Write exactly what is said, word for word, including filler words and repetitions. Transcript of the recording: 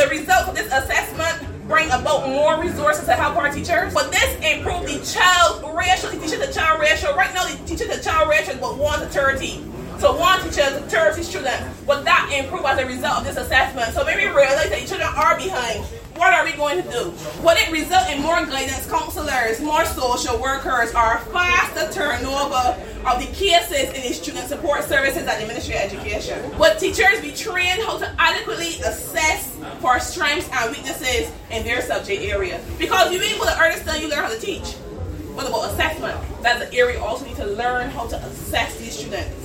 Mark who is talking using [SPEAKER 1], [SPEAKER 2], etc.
[SPEAKER 1] the results of this assessment bring about more resources to help our teachers? But this improve the child ratio, the teacher to child ratio. Right now, the teacher to child ratio is about one to thirty. So one teacher to thirty students. But that improve as a result of this assessment. So when we realize that the children are behind, what are we going to do? Will it result in more guidance counselors, more social workers, or faster turnover of the cases in the student support services at the Ministry of Education? Will teachers be trained how to adequately assess for strengths and weaknesses in their subject area? Because you ain't able to understand, you learn how to teach. What about assessment? That's an area you also need to learn how to assess these students.